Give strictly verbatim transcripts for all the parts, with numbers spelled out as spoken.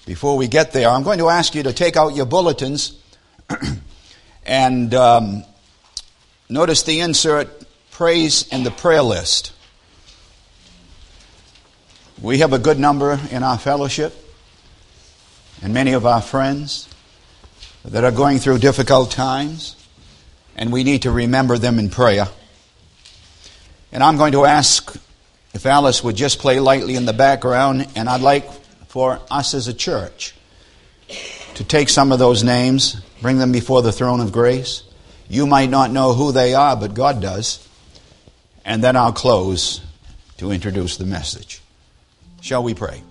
before we get there, I'm going to ask you to take out your bulletins and um, notice the insert, Praise in the Prayer List. We have a good number in our fellowship and many of our friends that are going through difficult times, and we need to remember them in prayer. And I'm going to ask if Alice would just play lightly in the background, and I'd like for us as a church to take some of those names, bring them before the throne of grace. You might not know who they are, but God does. And then I'll close to introduce the message. Shall we pray?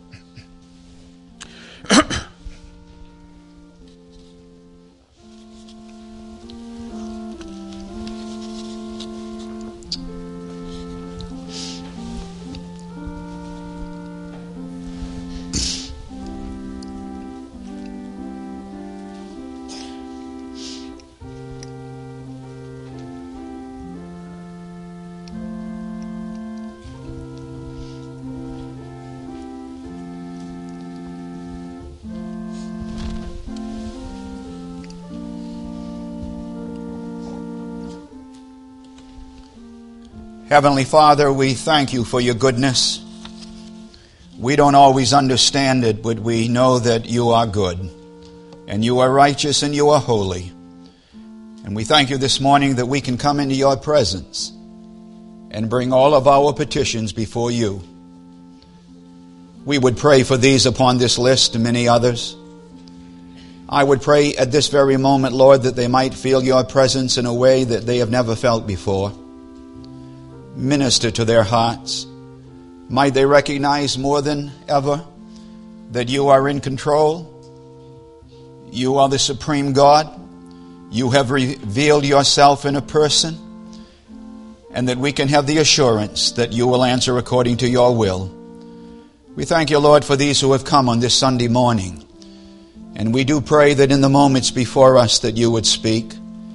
Heavenly Father, we thank you for your goodness. We don't always understand it, but we know that you are good, and you are righteous, and you are holy. And we thank you this morning that we can come into your presence and bring all of our petitions before you. We would pray for these upon this list and many others. I would pray at this very moment, Lord, that they might feel your presence in a way that they have never felt before. Minister to their hearts. Might they recognize more than ever that you are in control. You are the supreme God. You have revealed yourself in a person, and that we can have the assurance that you will answer according to your will. We thank you, Lord, for these who have come on this Sunday morning. And we do pray that in the moments before us that you would speak.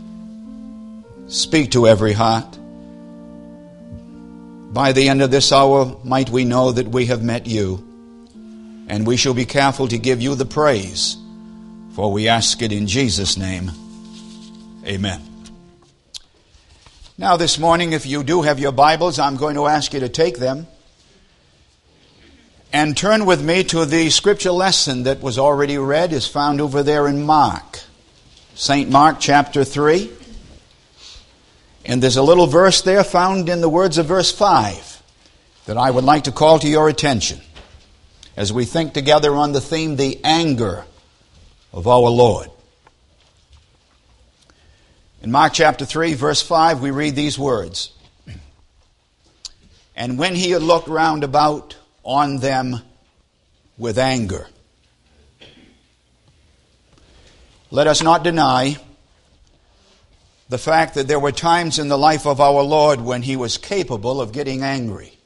Speak to every heart. By the end of this hour, might we know that we have met you, and we shall be careful to give you the praise, for we ask it in Jesus' name. Amen. Now this morning, if you do have your Bibles, I'm going to ask you to take them and turn with me to the scripture lesson that was already read, is found over there in Mark, Saint Mark chapter three. And there's a little verse there found in the words of verse five that I would like to call to your attention as we think together on the theme, the anger of our Lord. In Mark chapter three, verse five, we read these words. And when he had looked round about on them with anger. Let us not deny the fact that there were times in the life of our Lord when he was capable of getting angry.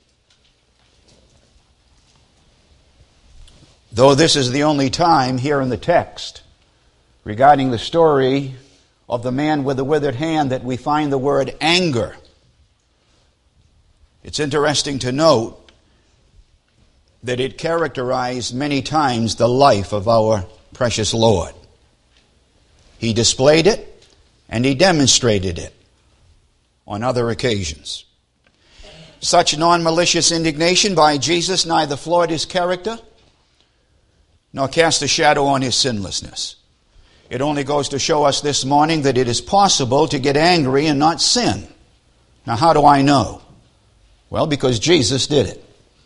Though this is the only time here in the text regarding the story of the man with the withered hand that we find the word anger. It's interesting to note that it characterized many times the life of our precious Lord. He displayed it, and he demonstrated it on other occasions. Such non-malicious indignation by Jesus neither flawed his character nor cast a shadow on his sinlessness. It only goes to show us this morning that it is possible to get angry and not sin. Now, how do I know? Well, because Jesus did it.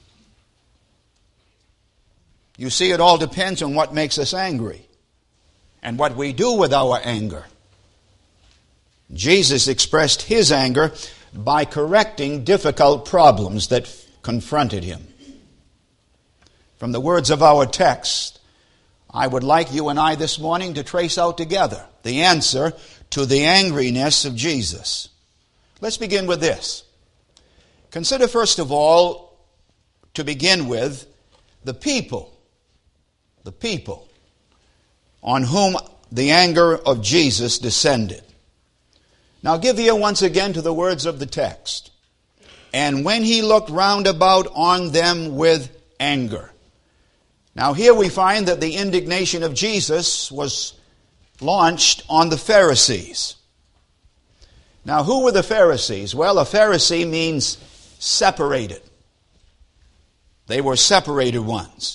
You see, it all depends on what makes us angry and what we do with our anger. Jesus expressed his anger by correcting difficult problems that confronted him. From the words of our text, I would like you and I this morning to trace out together the answer to the angriness of Jesus. Let's begin with this. Consider first of all, to begin with, the people, the people on whom the anger of Jesus descended. Now give ear once again to the words of the text. And when he looked round about on them with anger. Now here we find that the indignation of Jesus was launched on the Pharisees. Now who were the Pharisees? Well, a Pharisee means separated. They were separated ones.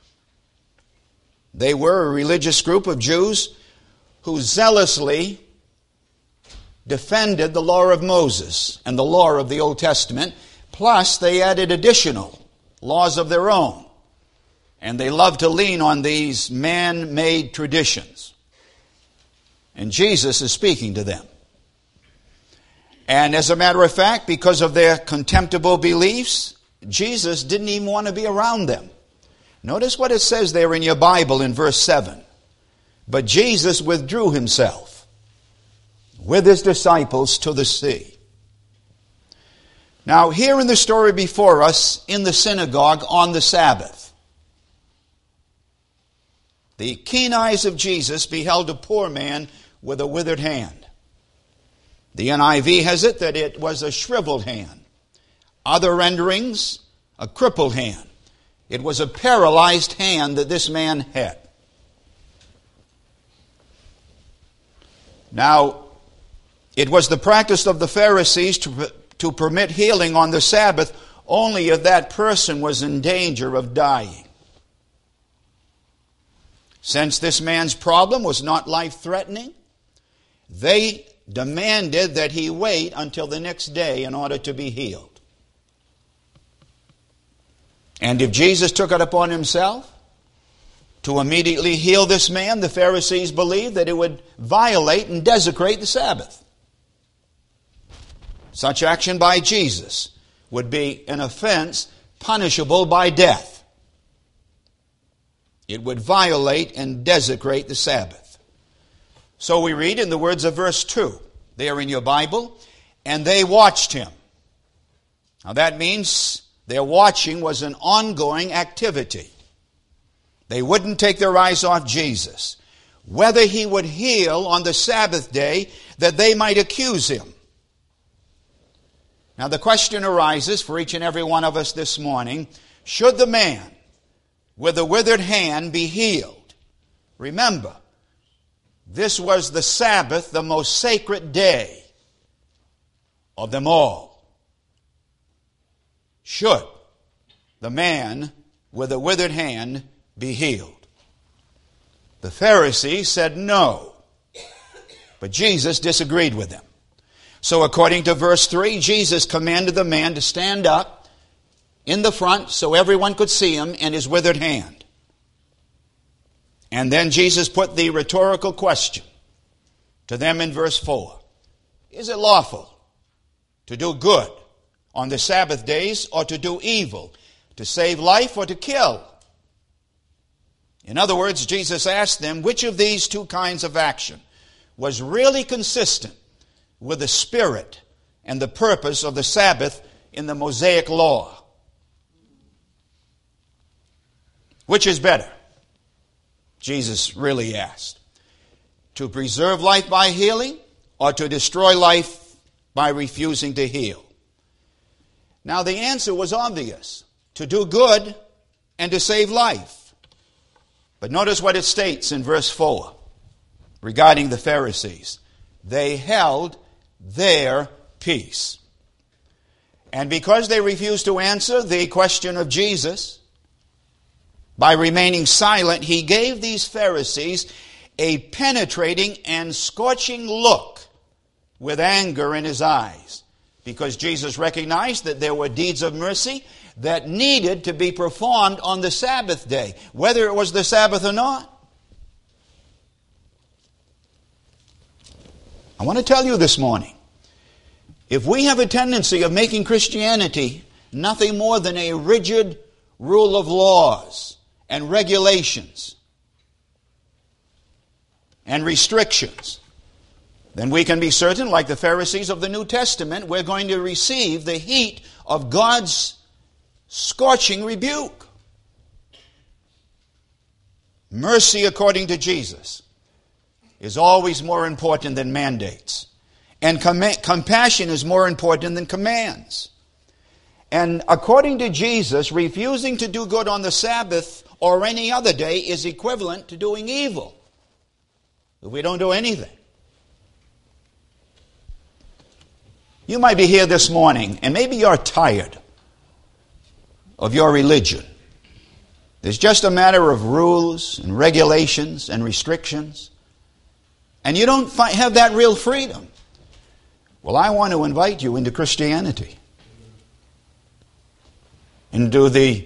They were a religious group of Jews who zealously defended the law of Moses and the law of the Old Testament, plus they added additional laws of their own. And they loved to lean on these man-made traditions. And Jesus is speaking to them. And as a matter of fact, because of their contemptible beliefs, Jesus didn't even want to be around them. Notice what it says there in your Bible in verse seven. But Jesus withdrew himself with his disciples to the sea. Now, here in the story before us, in the synagogue on the Sabbath, the keen eyes of Jesus beheld a poor man with a withered hand. The N I V has it that it was a shriveled hand. Other renderings, a crippled hand. It was a paralyzed hand that this man had. Now, it was the practice of the Pharisees to, to permit healing on the Sabbath only if that person was in danger of dying. Since this man's problem was not life-threatening, they demanded that he wait until the next day in order to be healed. And if Jesus took it upon himself to immediately heal this man, the Pharisees believed that it would violate and desecrate the Sabbath. Such action by Jesus would be an offense punishable by death. It would violate and desecrate the Sabbath. So we read in the words of verse two, there in your Bible, and they watched him. Now that means their watching was an ongoing activity. They wouldn't take their eyes off Jesus, whether he would heal on the Sabbath day that they might accuse him. Now the question arises for each and every one of us this morning, should the man with a withered hand be healed? Remember, this was the Sabbath, the most sacred day of them all. Should the man with a withered hand be healed? The Pharisees said no, but Jesus disagreed with them. So according to verse three, Jesus commanded the man to stand up in the front so everyone could see him and his withered hand. And then Jesus put the rhetorical question to them in verse four. Is it lawful to do good on the Sabbath days or to do evil, to save life or to kill? In other words, Jesus asked them which of these two kinds of action was really consistent with the spirit and the purpose of the Sabbath in the Mosaic law. Which is better? Jesus really asked. To preserve life by healing or to destroy life by refusing to heal? Now the answer was obvious. To do good and to save life. But notice what it states in verse four regarding the Pharisees. They held their peace. And because they refused to answer the question of Jesus, by remaining silent, he gave these Pharisees a penetrating and scorching look with anger in his eyes, because Jesus recognized that there were deeds of mercy that needed to be performed on the Sabbath day, whether it was the Sabbath or not. I want to tell you this morning, if we have a tendency of making Christianity nothing more than a rigid rule of laws and regulations and restrictions, then we can be certain, like the Pharisees of the New Testament, we're going to receive the heat of God's scorching rebuke. Mercy, according to Jesus, is always more important than mandates. And com- compassion is more important than commands. And according to Jesus, refusing to do good on the Sabbath or any other day is equivalent to doing evil. If we don't do anything. You might be here this morning, and maybe you're tired of your religion. It's just a matter of rules and regulations and restrictions. And you don't fi- have that real freedom. Well, I want to invite you into Christianity. Into the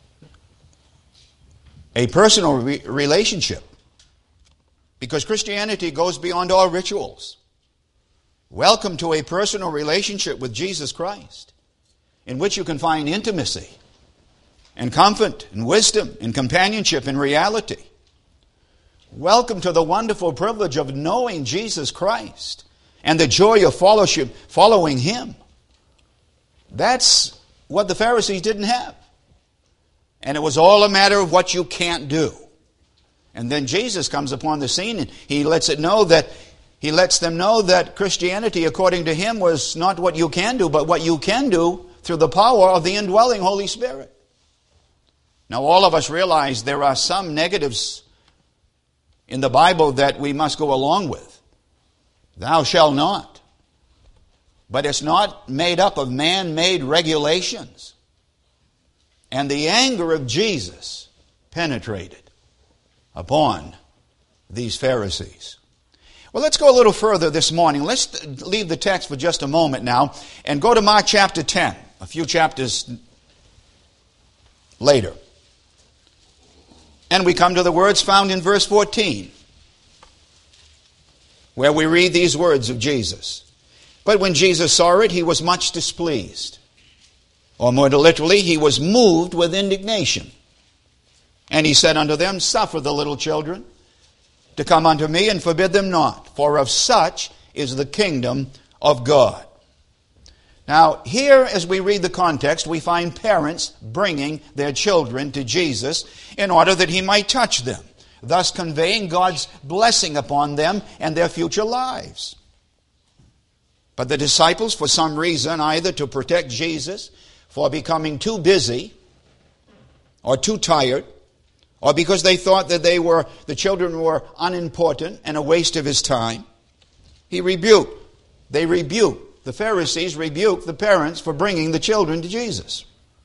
a personal re- relationship. Because Christianity goes beyond all rituals. Welcome to a personal relationship with Jesus Christ, in which you can find intimacy and comfort and wisdom and companionship and reality. Welcome to the wonderful privilege of knowing Jesus Christ and the joy of fellowship, following Him. That's what the Pharisees didn't have. And it was all a matter of what you can't do. And then Jesus comes upon the scene and He lets it know that He lets them know that Christianity, according to Him, was not what you can do, but what you can do through the power of the indwelling Holy Spirit. Now, all of us realize there are some negatives in the Bible that we must go along with. Thou shalt not. But it's not made up of man-made regulations. And the anger of Jesus penetrated upon these Pharisees. Well, let's go a little further this morning. Let's leave the text for just a moment now and go to Mark chapter ten, a few chapters later. And we come to the words found in verse fourteen, where we read these words of Jesus. But when Jesus saw it, He was much displeased. Or more literally, He was moved with indignation. And He said unto them, Suffer the little children to come unto me, and forbid them not, for of such is the kingdom of God. Now, here as we read the context, we find parents bringing their children to Jesus in order that He might touch them, thus conveying God's blessing upon them and their future lives. But the disciples, for some reason, either to protect Jesus for becoming too busy or too tired, or because they thought that they were the children were unimportant and a waste of His time, He rebuked. They rebuked. The Pharisees rebuked the parents for bringing the children to Jesus.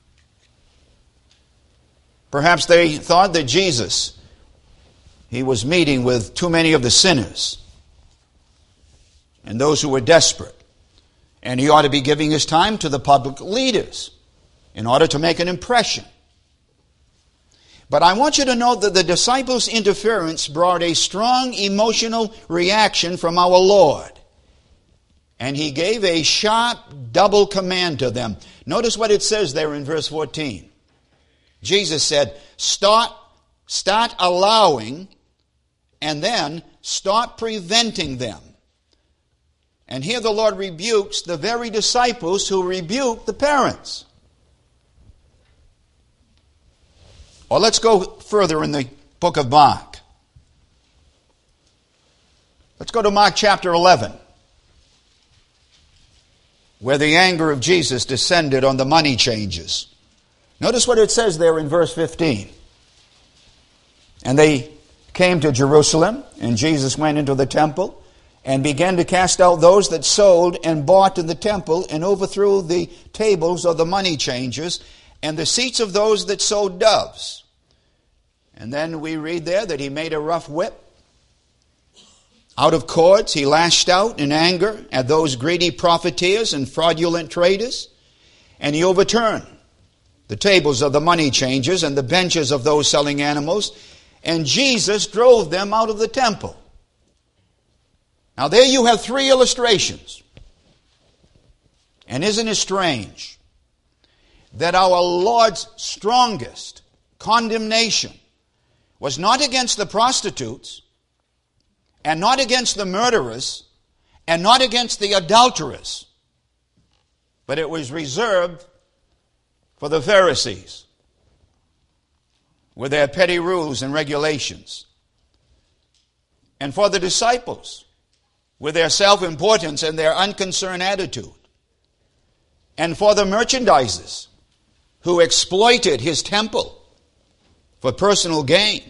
Perhaps they thought that Jesus, He was meeting with too many of the sinners and those who were desperate. And He ought to be giving His time to the public leaders in order to make an impression. But I want you to note that the disciples' interference brought a strong emotional reaction from our Lord. And He gave a sharp double command to them. Notice what it says there in verse fourteen. Jesus said, start, start allowing, and then start preventing them. And here the Lord rebukes the very disciples who rebuked the parents. Well, let's go further in the book of Mark. Let's go to Mark chapter eleven, where the anger of Jesus descended on the money changers. Notice what it says there in verse fifteen. And they came to Jerusalem, and Jesus went into the temple and began to cast out those that sold and bought in the temple, and overthrew the tables of the money changers and the seats of those that sold doves. And then we read there that He made a rough whip. Out of cords He lashed out in anger at those greedy profiteers and fraudulent traders, and He overturned the tables of the money changers and the benches of those selling animals, and Jesus drove them out of the temple. Now there you have three illustrations. And isn't it strange that our Lord's strongest condemnation was not against the prostitutes, and not against the murderers, and not against the adulterers, but it was reserved for the Pharisees with their petty rules and regulations, and for the disciples with their self-importance and their unconcerned attitude, and for the merchandisers who exploited His temple for personal gain.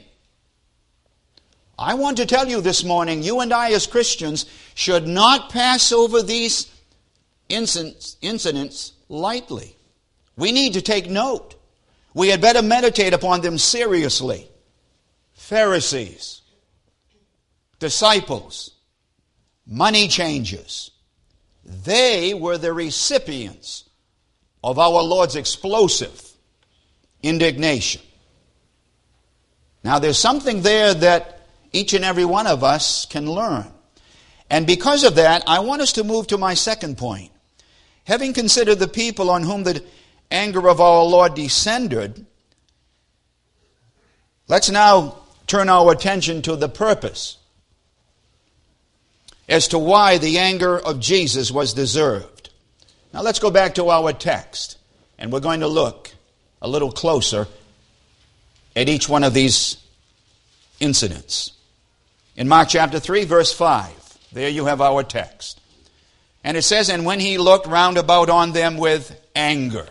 I want to tell you this morning, you and I as Christians should not pass over these incidents, incidents lightly. We need to take note. We had better meditate upon them seriously. Pharisees, disciples, money changers, they were the recipients of our Lord's explosive indignation. Now there's something there that each and every one of us can learn. And because of that, I want us to move to my second point. Having considered the people on whom the anger of our Lord descended, let's now turn our attention to the purpose as to why the anger of Jesus was deserved. Now let's go back to our text, and we're going to look a little closer at each one of these incidents. In Mark chapter three, verse five, there you have our text. And it says, "And when he looked round about on them with anger."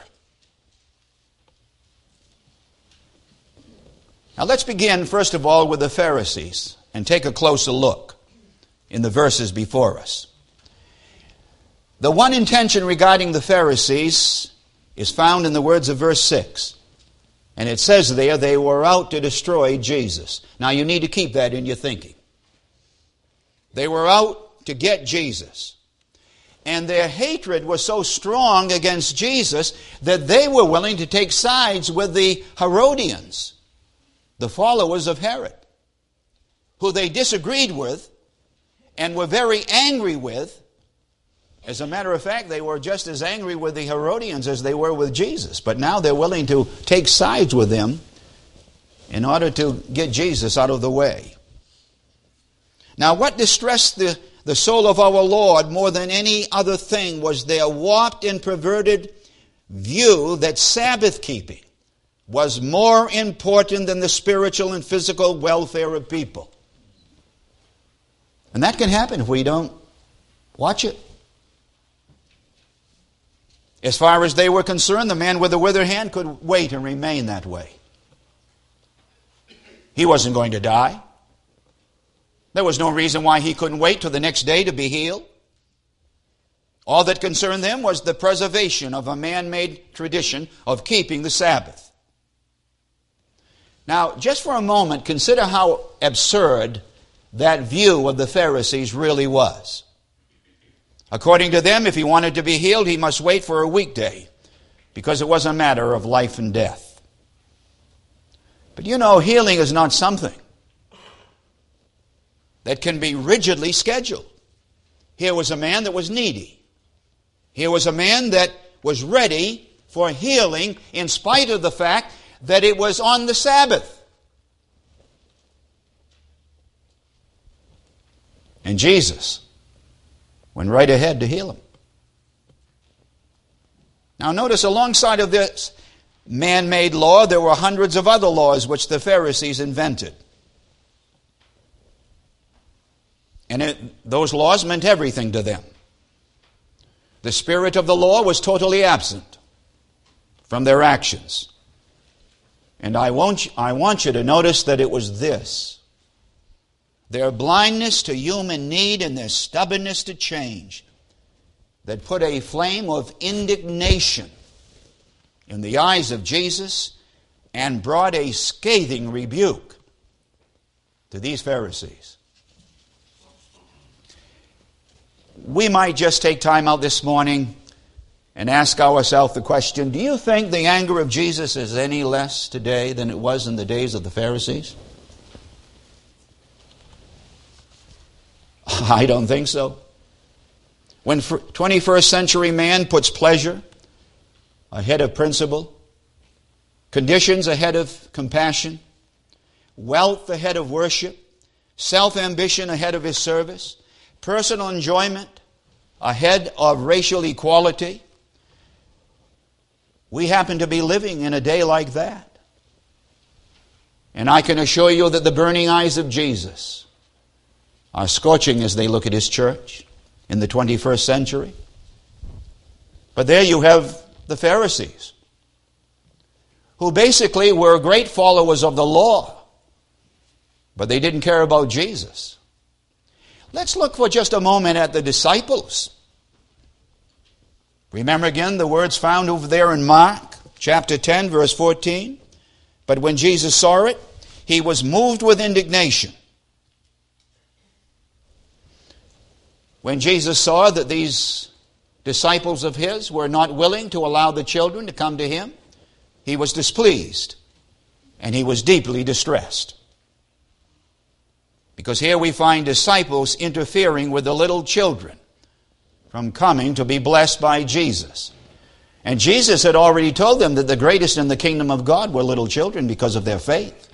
Now let's begin, first of all, with the Pharisees and take a closer look in the verses before us. The one intention regarding the Pharisees is found in the words of verse six. And it says there, they were out to destroy Jesus. Now you need to keep that in your thinking. They were out to get Jesus. And their hatred was so strong against Jesus that they were willing to take sides with the Herodians, the followers of Herod, who they disagreed with and were very angry with. As a matter of fact, they were just as angry with the Herodians as they were with Jesus. But now they're willing to take sides with them in order to get Jesus out of the way. Now, what distressed the, the soul of our Lord more than any other thing was their warped and perverted view that Sabbath keeping was more important than the spiritual and physical welfare of people. And that can happen if we don't watch it. As far as they were concerned, the man with the withered hand could wait and remain that way. He wasn't going to die. There was no reason why he couldn't wait till the next day to be healed. All that concerned them was the preservation of a man-made tradition of keeping the Sabbath. Now, just for a moment, consider how absurd that view of the Pharisees really was. According to them, if he wanted to be healed, he must wait for a weekday, because it was a matter of life and death. But you know, healing is not something that can be rigidly scheduled. Here was a man that was needy. Here was a man that was ready for healing in spite of the fact that it was on the Sabbath. And Jesus went right ahead to heal him. Now notice, alongside of this man-made law, there were hundreds of other laws which the Pharisees invented. And it, those laws meant everything to them. The spirit of the law was totally absent from their actions. And I want, I want you to notice that it was this: their blindness to human need and their stubbornness to change that put a flame of indignation in the eyes of Jesus and brought a scathing rebuke to these Pharisees. We might just take time out this morning and ask ourselves the question, do you think the anger of Jesus is any less today than it was in the days of the Pharisees? I don't think so. When twenty-first century man puts pleasure ahead of principle, conditions ahead of compassion, wealth ahead of worship, self-ambition ahead of his service, personal enjoyment ahead of racial equality, we happen to be living in a day like that. And I can assure you that the burning eyes of Jesus are scorching as they look at his church in the twenty-first century. But there you have the Pharisees, who basically were great followers of the law, but they didn't care about Jesus. Let's look for just a moment at the disciples. Remember again the words found over there in Mark chapter ten, verse fourteen. But when Jesus saw it, he was moved with indignation. When Jesus saw that these disciples of his were not willing to allow the children to come to him, he was displeased and he was deeply distressed. Because here we find disciples interfering with the little children from coming to be blessed by Jesus. And Jesus had already told them that the greatest in the kingdom of God were little children because of their faith.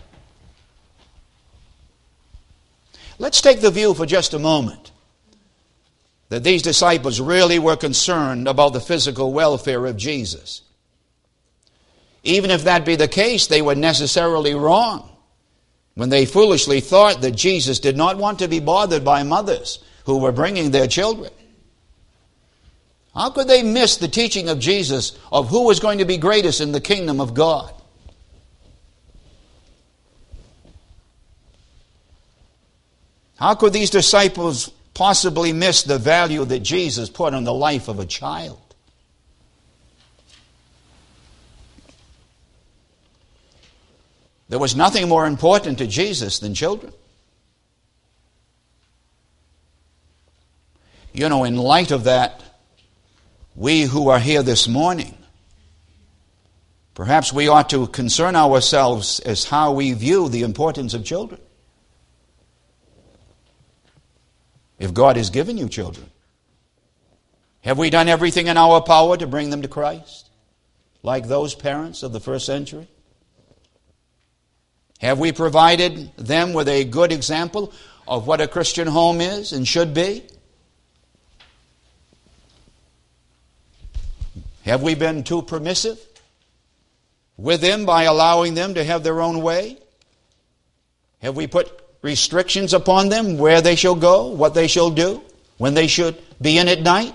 Let's take the view for just a moment that these disciples really were concerned about the physical welfare of Jesus. Even if that be the case, they were necessarily wrong when they foolishly thought that Jesus did not want to be bothered by mothers who were bringing their children. How could they miss the teaching of Jesus of who was going to be greatest in the kingdom of God? How could these disciples possibly miss the value that Jesus put on the life of a child? There was nothing more important to Jesus than children. You know, in light of that, we who are here this morning, perhaps we ought to concern ourselves as how we view the importance of children. If God has given you children, have we done everything in our power to bring them to Christ, like those parents of the first century? Have we provided them with a good example of what a Christian home is and should be? Have we been too permissive with them by allowing them to have their own way? Have we put restrictions upon them where they shall go, what they shall do, when they should be in at night?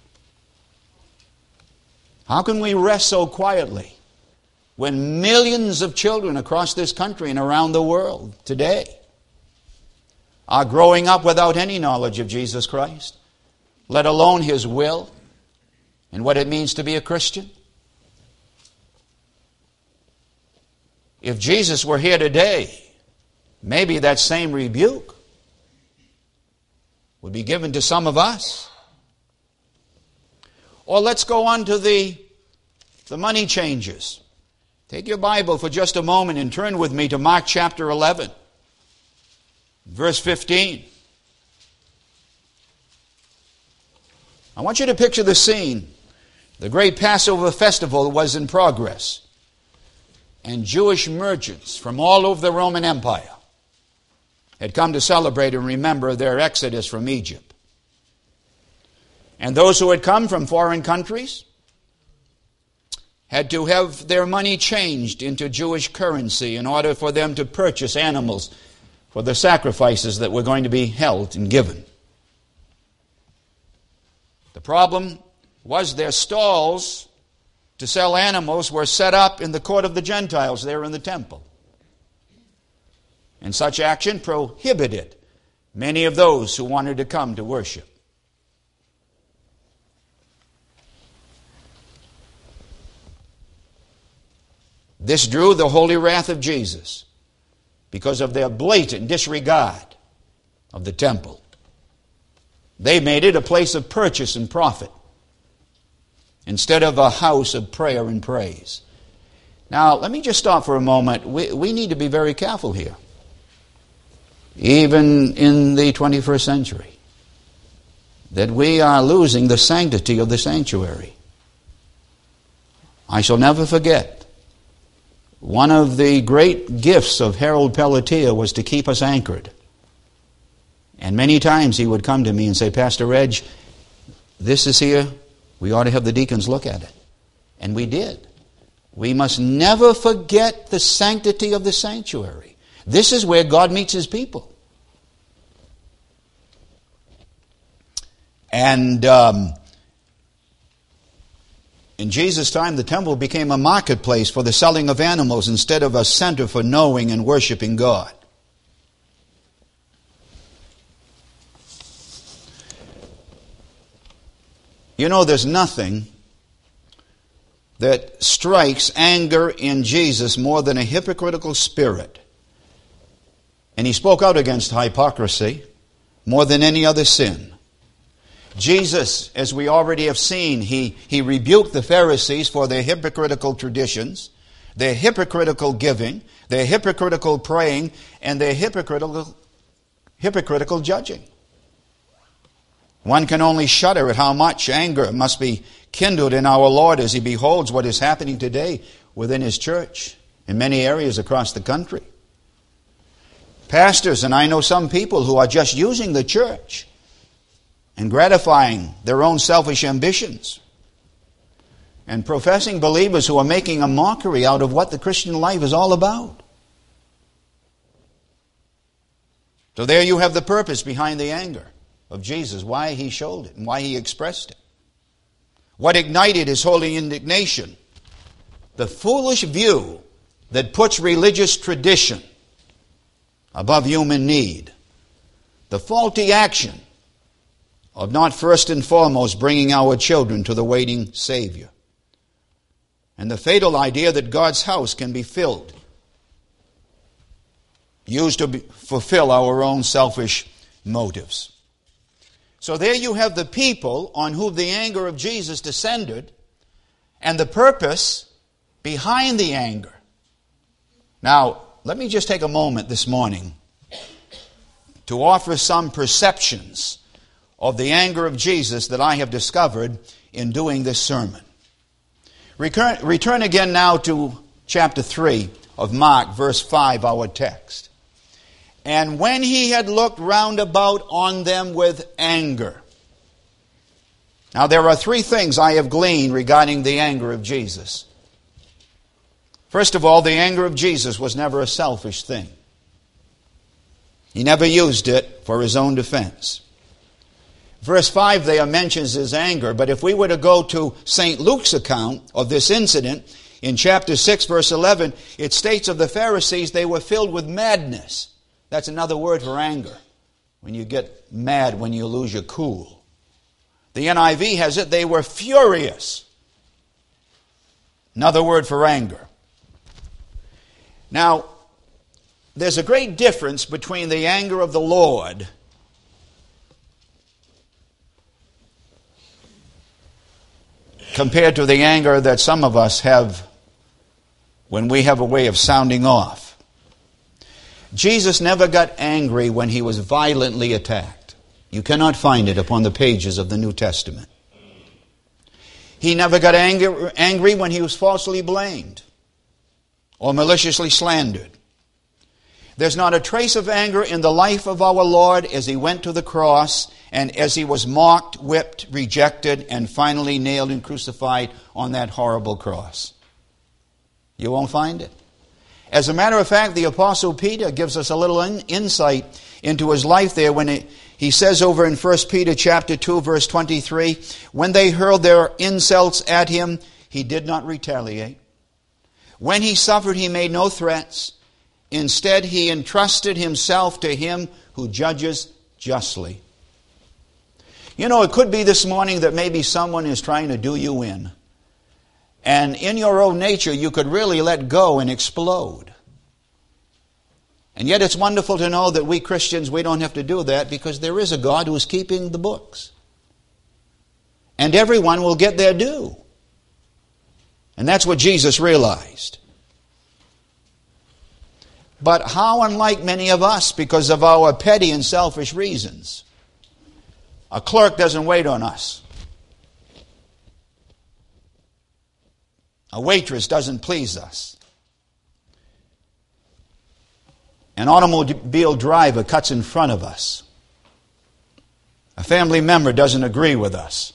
How can we rest so quietly when millions of children across this country and around the world today are growing up without any knowledge of Jesus Christ, let alone His will and what it means to be a Christian? If Jesus were here today, maybe that same rebuke would be given to some of us. Or let's go on to the, the money changers. Take your Bible for just a moment and turn with me to Mark chapter eleven, verse fifteen. I want you to picture the scene. The great Passover festival was in progress, and Jewish merchants from all over the Roman Empire had come to celebrate and remember their exodus from Egypt. And those who had come from foreign countries had to have their money changed into Jewish currency in order for them to purchase animals for the sacrifices that were going to be held and given. The problem was their stalls to sell animals were set up in the court of the Gentiles there in the temple. And such action prohibited many of those who wanted to come to worship. This drew the holy wrath of Jesus because of their blatant disregard of the temple. They made it a place of purchase and profit instead of a house of prayer and praise. Now, let me just stop for a moment. We, we need to be very careful here, even in the twenty-first century, that we are losing the sanctity of the sanctuary. I shall never forget, one of the great gifts of Harold Pelletier was to keep us anchored. And many times he would come to me and say, Pastor Reg, this is here. We ought to have the deacons look at it. And we did. We must never forget the sanctity of the sanctuary. This is where God meets His people. And um, In Jesus' time, the temple became a marketplace for the selling of animals instead of a center for knowing and worshiping God. You know, there's nothing that strikes anger in Jesus more than a hypocritical spirit. And he spoke out against hypocrisy more than any other sin. Jesus, as we already have seen, he, he rebuked the Pharisees for their hypocritical traditions, their hypocritical giving, their hypocritical praying, and their hypocritical, hypocritical judging. One can only shudder at how much anger must be kindled in our Lord as he beholds what is happening today within his church in many areas across the country. Pastors, and I know some people who are just using the church and gratifying their own selfish ambitions, and professing believers who are making a mockery out of what the Christian life is all about. So there you have the purpose behind the anger of Jesus, why he showed it and why he expressed it. What ignited his holy indignation? The foolish view that puts religious tradition above human need. The faulty action of not first and foremost bringing our children to the waiting Savior. And the fatal idea that God's house can be filled, used to be, fulfill our own selfish motives. So there you have the people on whom the anger of Jesus descended, and the purpose behind the anger. Now, let me just take a moment this morning to offer some perceptions of the anger of Jesus that I have discovered in doing this sermon. Return, return again now to chapter three of Mark, verse five, our text. And when he had looked round about on them with anger. Now there are three things I have gleaned regarding the anger of Jesus. First of all, the anger of Jesus was never a selfish thing. He never used it for his own defense. Verse five there mentions his anger, but if we were to go to Saint Luke's account of this incident, in chapter six, verse eleven, it states of the Pharisees they were filled with madness. That's another word for anger, when you get mad, when you lose your cool. The N I V has it, they were furious. Another word for anger. Now, there's a great difference between the anger of the Lord compared to the anger that some of us have when we have a way of sounding off. Jesus never got angry when he was violently attacked. You cannot find it upon the pages of the New Testament. He never got angry, angry when he was falsely blamed or maliciously slandered. There's not a trace of anger in the life of our Lord as he went to the cross and as he was mocked, whipped, rejected, and finally nailed and crucified on that horrible cross. You won't find it. As a matter of fact, the Apostle Peter gives us a little in, insight into his life there when it, he says over in First Peter chapter two, verse twenty-three, when they hurled their insults at him, he did not retaliate. When he suffered, he made no threats. Instead, he entrusted himself to him who judges justly. You know, it could be this morning that maybe someone is trying to do you in. And in your own nature, you could really let go and explode. And yet it's wonderful to know that we Christians, we don't have to do that because there is a God who is keeping the books. And everyone will get their due. And that's what Jesus realized. But how unlike many of us because of our petty and selfish reasons. A clerk doesn't wait on us. A waitress doesn't please us. An automobile driver cuts in front of us. A family member doesn't agree with us.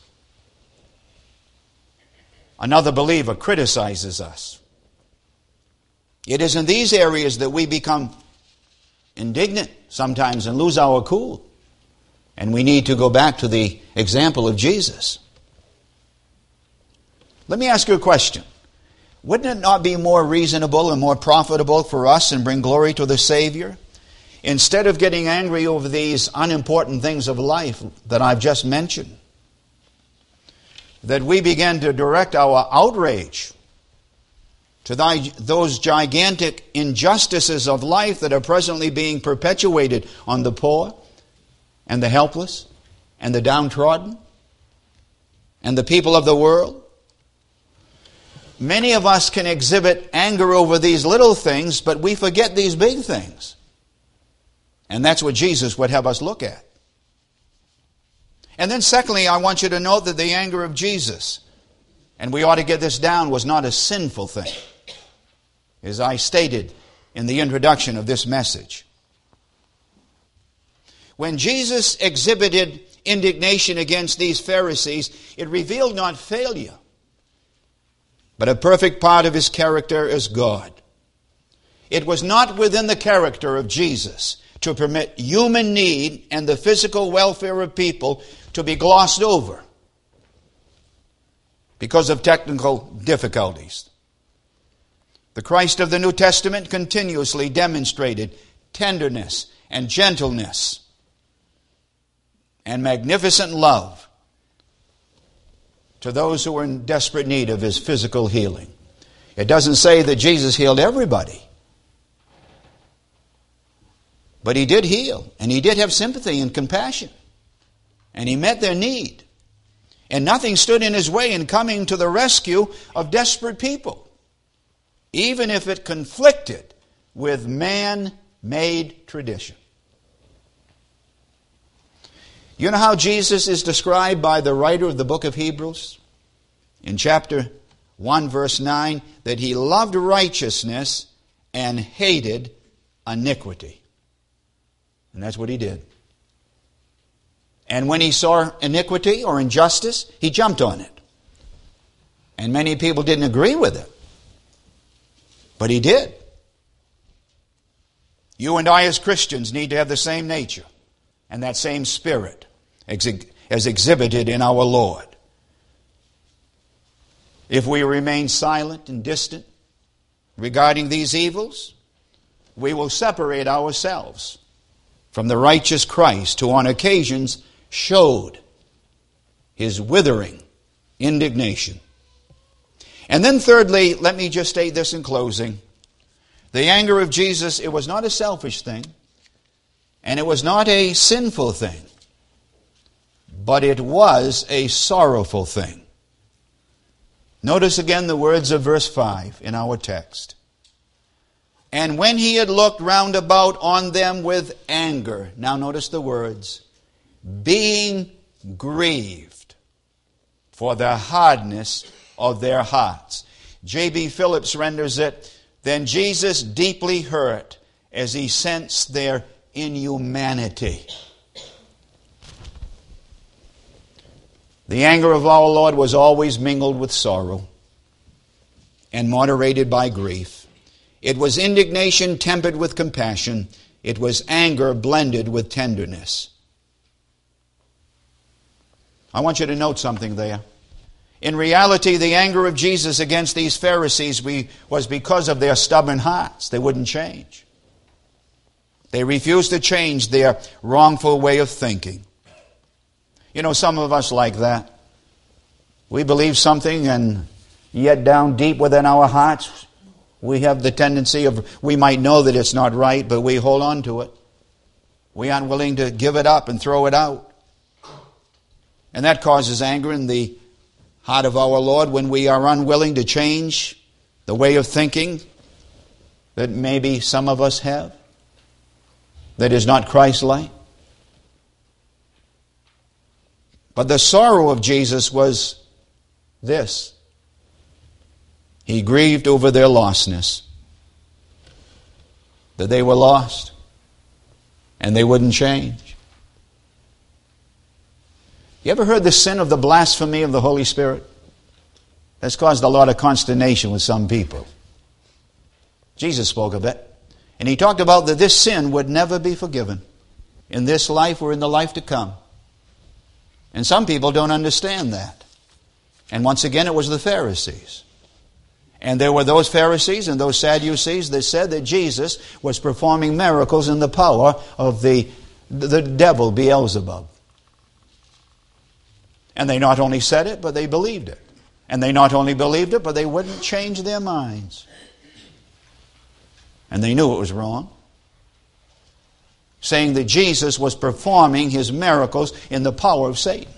Another believer criticizes us. It is in these areas that we become indignant sometimes and lose our cool. And we need to go back to the example of Jesus. Let me ask you a question. Wouldn't it not be more reasonable and more profitable for us and bring glory to the Savior, instead of getting angry over these unimportant things of life that I've just mentioned, that we begin to direct our outrage to thy, those gigantic injustices of life that are presently being perpetuated on the poor and the helpless and the downtrodden and the people of the world? Many of us can exhibit anger over these little things, but we forget these big things. And that's what Jesus would have us look at. And then secondly, I want you to note that the anger of Jesus, and we ought to get this down, was not a sinful thing, as I stated in the introduction of this message. When Jesus exhibited indignation against these Pharisees, it revealed not failure, but a perfect part of his character as God. It was not within the character of Jesus to permit human need and the physical welfare of people to be glossed over because of technical difficulties. The Christ of the New Testament continuously demonstrated tenderness and gentleness and magnificent love to those who were in desperate need of his physical healing. It doesn't say that Jesus healed everybody, but he did heal, and he did have sympathy and compassion, and he met their need. And nothing stood in his way in coming to the rescue of desperate people, even if it conflicted with man-made tradition. You know how Jesus is described by the writer of the book of Hebrews? In chapter one, verse nine, that he loved righteousness and hated iniquity. And that's what he did. And when he saw iniquity or injustice, he jumped on it. And many people didn't agree with it, but he did. You and I as Christians need to have the same nature and that same spirit as exhibited in our Lord. If we remain silent and distant regarding these evils, we will separate ourselves from the righteous Christ, who on occasions showed his withering indignation. And then thirdly, let me just state this in closing. The anger of Jesus, it was not a selfish thing, and it was not a sinful thing, but it was a sorrowful thing. Notice again the words of verse five in our text. And when he had looked round about on them with anger, now notice the words, being grieved for the hardness of their hearts. J B Phillips renders it, then Jesus deeply hurt as he sensed their inhumanity. The anger of our Lord was always mingled with sorrow and moderated by grief. It was indignation tempered with compassion. It was anger blended with tenderness. I want you to note something there. In reality, the anger of Jesus against these Pharisees was because of their stubborn hearts. They wouldn't change. They refused to change their wrongful way of thinking. You know, some of us like that. We believe something, and yet down deep within our hearts, we have the tendency of, we might know that it's not right, but we hold on to it. We aren't willing to give it up and throw it out. And that causes anger in the heart of our Lord when we are unwilling to change the way of thinking that maybe some of us have, that is not Christ-like. But the sorrow of Jesus was this. He grieved over their lostness, that they were lost and they wouldn't change. You ever heard the sin of the blasphemy of the Holy Spirit? That's caused a lot of consternation with some people. Jesus spoke of it, and he talked about that this sin would never be forgiven in this life or in the life to come. And some people don't understand that. And once again, it was the Pharisees. And there were those Pharisees and those Sadducees that said that Jesus was performing miracles in the power of the, the devil Beelzebub. And they not only said it, but they believed it. And they not only believed it, but they wouldn't change their minds. And they knew it was wrong, saying that Jesus was performing his miracles in the power of Satan.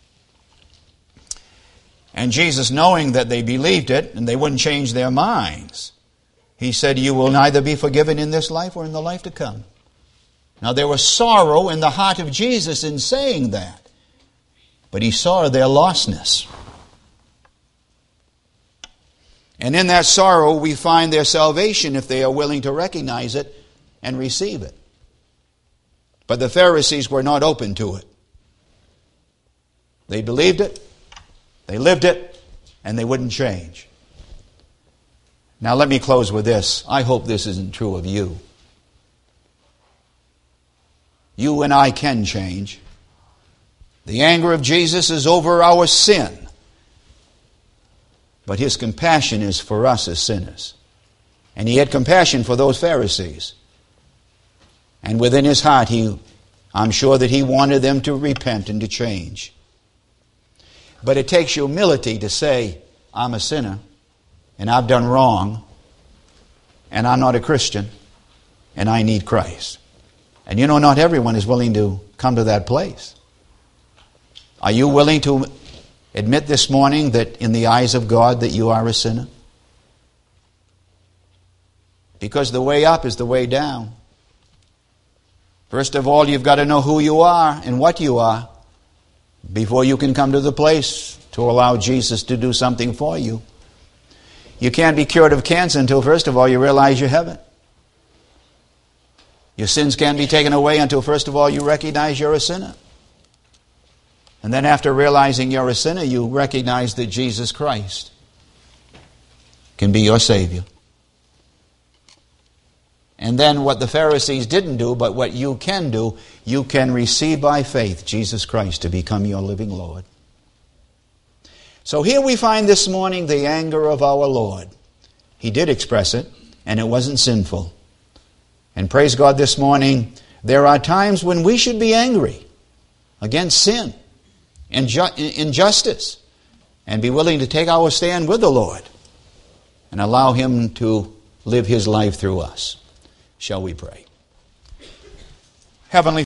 And Jesus, knowing that they believed it and they wouldn't change their minds, he said, you will neither be forgiven in this life or in the life to come. Now there was sorrow in the heart of Jesus in saying that, but he saw their lostness. And in that sorrow we find their salvation if they are willing to recognize it and receive it. But the Pharisees were not open to it. They believed it, they lived it, and they wouldn't change. Now let me close with this. I hope this isn't true of you. You and I can change. The anger of Jesus is over our sin, but his compassion is for us as sinners. And he had compassion for those Pharisees. And within his heart, he, I'm sure that he wanted them to repent and to change. But it takes humility to say, I'm a sinner, and I've done wrong, and I'm not a Christian, and I need Christ. And you know, not everyone is willing to come to that place. Are you willing to admit this morning that in the eyes of God that you are a sinner? Because the way up is the way down. First of all, you've got to know who you are and what you are before you can come to the place to allow Jesus to do something for you. You can't be cured of cancer until, first of all, you realize you have it. Your sins can't be taken away until, first of all, you recognize you're a sinner. And then after realizing you're a sinner, you recognize that Jesus Christ can be your Savior. And then what the Pharisees didn't do, but what you can do, you can receive by faith Jesus Christ to become your living Lord. So here we find this morning the anger of our Lord. He did express it, and it wasn't sinful. And praise God this morning, there are times when we should be angry against sin and injustice and be willing to take our stand with the Lord and allow him to live his life through us. Shall we pray? Heavenly